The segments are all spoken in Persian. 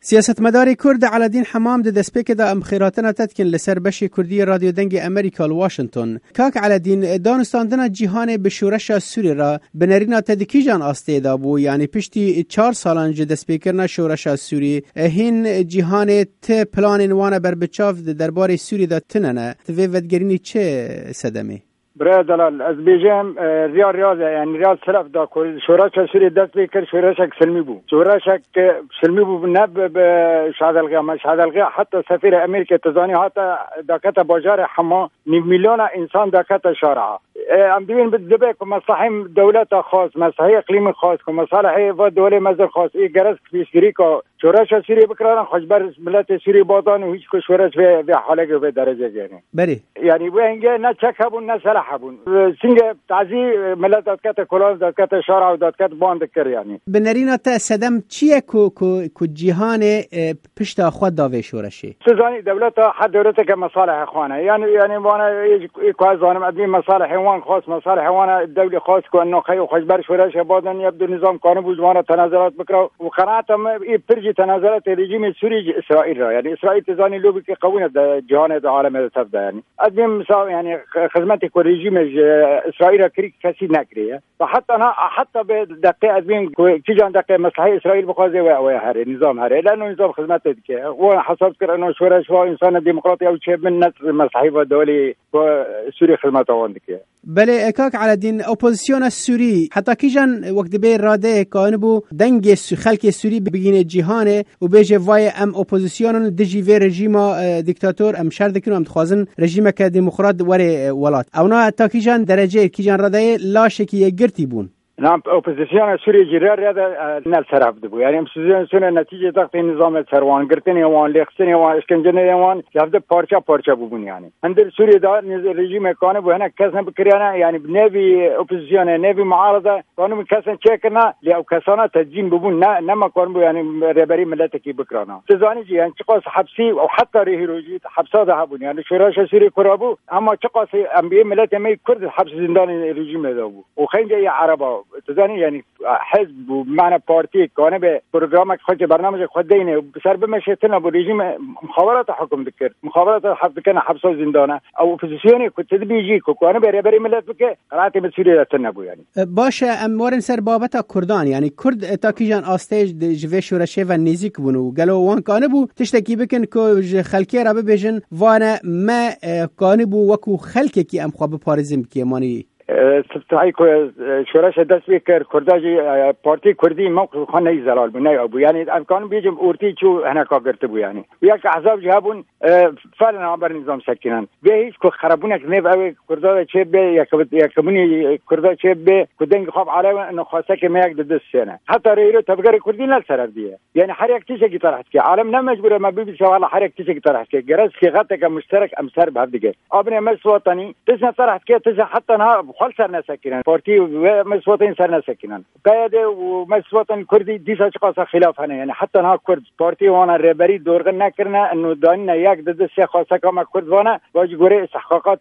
سیاستمدار کرد علادین حمام د دسپیک دا امخیراتنا تدکن لسر بشی کردی رادیو دنگ امریکا واشنطن. کاک علادین دانستاندن جهان به شورش سوری را بنرینا تدکیجان آسته دا بو، یعنی پشتی 4 سالان جه دسپیکرنا شورش سوری هین جهان ت پلان وانه بر بچاف درباره سوری دا تننه توی ودگرینی چه صدمه؟ برای دلال از بیجم ریاض یعنی ریاض طرف دا کل شورش سوری دست بیکر شورشک سلمی بو، شورشک سلمی بو نب به شهادلقی حتی سفیر امریکا تزانی حتی دکت باجار حما میلیون انسان دکت شارعه ام دوین بدبه که مصلحه دولت خاص، مصلحه اقلیم خاص، که مصلحه و دوله مزر خاص ای گرز پیشگیری که شورش سوری بکران خوشبر ملت سوری بادان و هیچ که شورش به حاله به درجه گیرن بله یعنی و اینگه نه چک هبون نه سلاح هبون سنگ تعزی ملت دادکت کلاس دادکت شارع و دادکت باند کر یعنی بنرینا تا صدم چیه که جهان پشت خود داوی شورشی سزانی دولت حد دولت که مصالح خانه یعنی وانا یک زانم ادمی مصالح حیوان خاص مصالح حیوان دولت خاص که انه خی و خوشبر شورش بادن یبدو نظام قانون بوزوانه تنازلات بکره و قناعتم ای پرجی تنازلات رژیم سوری اسرائیل را یعنی اسرائیل تزانی لوبی که قوانین جهان عالم تبدا یعنی ادمی مثلا یعنی خدمت کو رژیم اسرائیل را کسی نکریه و حتی به دقیقه ادمی کی جان دقیقه مصلحه اسرائیل بخوازه و هر نظام هر لانه نظام خدمت که و حساب کرد انه شورش و انسان دموکراتی او چه من نصر مصلحه و دوله و سوری خدمت آوند که بله اکاک علادین اپوزیسیون سوری حتی کی جان وقت به راده کانبو دنگ خلق سوری بگینه جهانه و بیجه وای ام اپوزیسیون دجیوی رژیم دیکتاتور ام شرط کنم خوازن رژیم که دموکرات وره ولات اونا حتی کی جان درجه کی جان راده لاشه کی گرتی بون نعم اپوزیسیون سوری جرار یاد نل طرف دبو یعنی اپوزیسیون نتیجه ضغط نظام سروان گرتن یوان لخسن یوان اشکنجه یوان یافده پارچه ببون یعنی اندر سوری دا رژیم کانه بو هنا کسن بکریانه یعنی نوی اپوزیسیون نوی معارضه قانون کسن چکنا لیاو کسانه تجین ببون نه ما کار بو یعنی رهبری ملت کی بکرانا تزانی جی یعنی چقاس حبسی او حتی رهیروجی حبسا ده بون یعنی شورش سوری کرابو اما چقاس انبیاء ملت می کرد حبس زندان رژیم ده بو و خنجه عربا تزانی یعنی حزب بمعنى پارتی کانه به برنامج خود برنامج خود دینه سر بمشیتنا با رژیم مخابرات حکم دکر مخابرات حبس کنه حبس و زندانه او اپوزیسیونی که تدبیجی که کانه به رهبری ملت بکه قرارت مسئولیت تنبو یعنی باشه اموارن سر بابت کردان یعنی کرد تا کیجان آستیج جوی شورشه و نزیک بونو گلو وان کانه بو تشتکی بکن که خلکی را ببیجن وانا ما کانه بو وکو خلکی کی ام خواب پارزم کی مانی استفتاحی که شورش دست بیکر کرداجی پارتی کردی موقف خانه ای زلال بو نه ابو یعنی امکان بیجم اورتی چو هنکا گرته بو یعنی یک احزاب جهابون فعلا بر نظام سکنن به هیچ که خرابونک نه او کردا چه به یکمونی کردا چه به کدنگ خواب علاوه انه خاصه که ما یک دست سنه حتی ریرو تبگر کردی نه طرف دیه یعنی هر یک چیزی که طرح که عالم نه مجبوره ما ببی سوال هر یک چیزی که طرح که گرز که غته که مشترک امسر به دیگه ابن مس وطنی تسنا طرح که تس حتی خال سر نسکنن پارتی و مسواتین سر نسکنن قیاده و مسواتین کردی دیسا چقاسا خلاف هنه یعنی حتی ها کرد پارتی وانا رهبری دورغن نکرنه انو دانینا یک دد سه خاصه کما کرد وانا باج گوره استحقاقات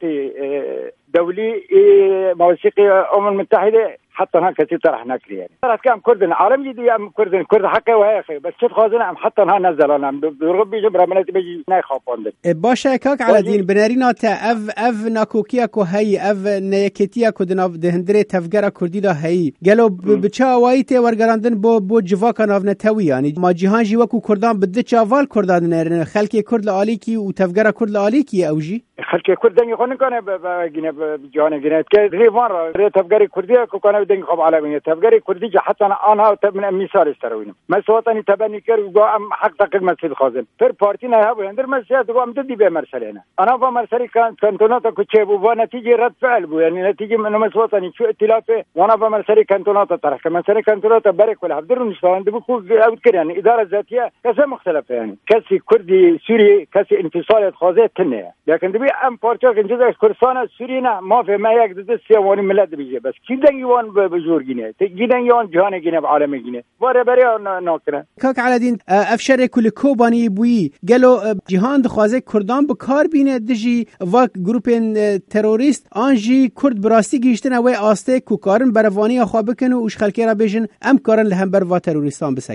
دولی موثیق امم المتحده حتى ها كثير طرح نكري يعني طرح كام كردن عالم جدي ام كردن كرد حقه وهي اخي بس شد خازن ام حتى ها نزل انا بربي جبر منتي بيجي ناي خافوند باشه كاك على دين بنارينا تا اف ناكوكيا كو هي اف نيكتيا كو دهندري تفجر كردي دا هي قالوا بچا وايته ورگراندن بو جواكا ناونتوي يعني ما جهان جي وكو كردان بده چاوال كردان خلقي كرد لاليكي وتفجر كرد لاليكي اوجي خلقي كردن يخون كان بجنه بجانه جنه كريفان تفجر كردي كو كان دنگ خوب عالمية تفجري كردي حتى أنا من مثال استروينه مسواتني تبني كر وقام حق تقل مسجد خازن فر بارتينا هابو عندر مسجد وقام تدي بمرسلنا أنا بمرسلي كانتونات كتشيب ونتيجة رد فعل بو يعني نتيجة من مسواتني شو ائتلافه وأنا بمرسلي كانتونات طرح كمرسلي كانتونات بريك ولا بدر نشتغل دبكو أذكر يعني إدارة ذاتية كذا مختلفة يعني كسي كردي سوري كسي انفصال خازن تنية لكن دبي أم بارتيا كنجزء كردستان سورينا ما في ما يقدر سيواني ملاد بيجي بس كده يوان بجور جينه تجينا يون جهان جينه بعالم جينه وره بري ناكره كاك علادين افشر كل كوباني بوي قالوا جهان دخوازه كردان بكار بينه دجي واك جروبين تروریست انجي كرد براستی گیشتن و آسته کوکارن بروانی خو بکنه اوش خلکی را بجن ام کارن لهم بر و تروریستان بسکنن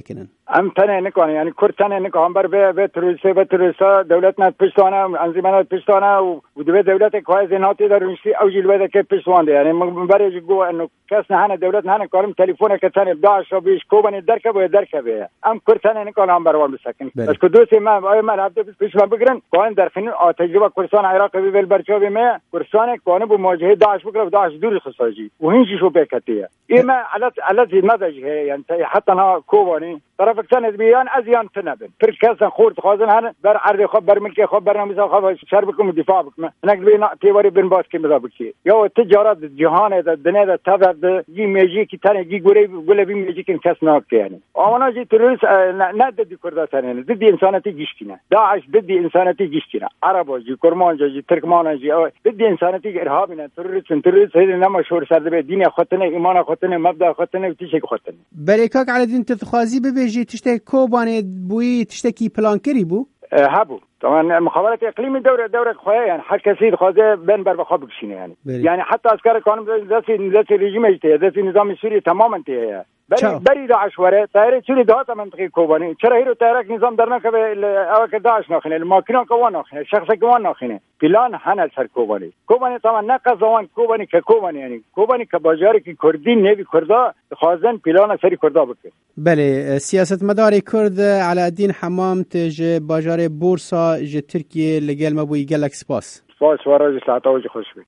ام تنه نکنه یعنی کرد تنه نکنه بر به تروریستا دولت نت پشتانه انزیمانات پشتانه و دولت کوایز ناتی در رشتی اوجیل بده که پشتوانده یعنی من برای گو انه کس نه دولت نه کارم تلفن که تنه داعش و بیش کوبانی درکه ام کرد تنه نکنه ام بروان بسکن بس که دوستی ما هفته پیش ما بگیرن قانون در خنین تجربه کردستان عراق بیل برچوبی ما کردستان قانون با مواجهه داعش بکره داعش دور خصوصی و هنجی شو بکتیه ایما علت مدجه يعني حتى ها كوباني طرف كان بيان ازيان تنبن فركاسن خورد خازن هن بر عرض خب بر ملكي خب برنامج خب شربكم الدفاع بكم هناك بينا تيوري بن باس كي مذابكي يا التجارات الجهان الدنيا ده تبع جي ميجي كي تاني جي غوري بي ميجي كن كسناك يعني انا جي تريس ندي كردستان ضد انسانيتي جيشتينا داعش ضد انسانيتي جيشتينا عرب جي كرمان جي تركمان جي ضد انسانيتي ارهابنا تريس هذه نما شور سرد به دين خدتنا ایمان خدتنا مبدا خدتنا و تیشه خدتنا بريكاك على دين تتخازي ببيجي تشتكي كوباني بوي تشتكي بلانكري بو هبو طبعا مخابرات اقليمي دوره خويا يعني حد كثير خوازه بين بر بخاب بكشينه يعني يعني حتى عسكر قانون ذاتي رژیم اجتهاد ذاتي نظام سوري تماما انتهى بری داعش وره طایره چوری دهات منطقه کوبانی چرا هیرو طایره نظام درنا که او که داعش ناخنه الماکینان که وان ناخنه شخص که وان ناخنه پلان هنل سر کوبانی طبعا نه قزوان کوبانی که کوبانی یعنی کوبانی که باجاری که کردی نوی کردا خوازن پلان سری کردا بکن. بله سیاست مدار کرد علاءالدین حمام تج باجار بورسا ج ترکیه لگل مبوی گلک سپاس وراج ساعت اوج خوش بی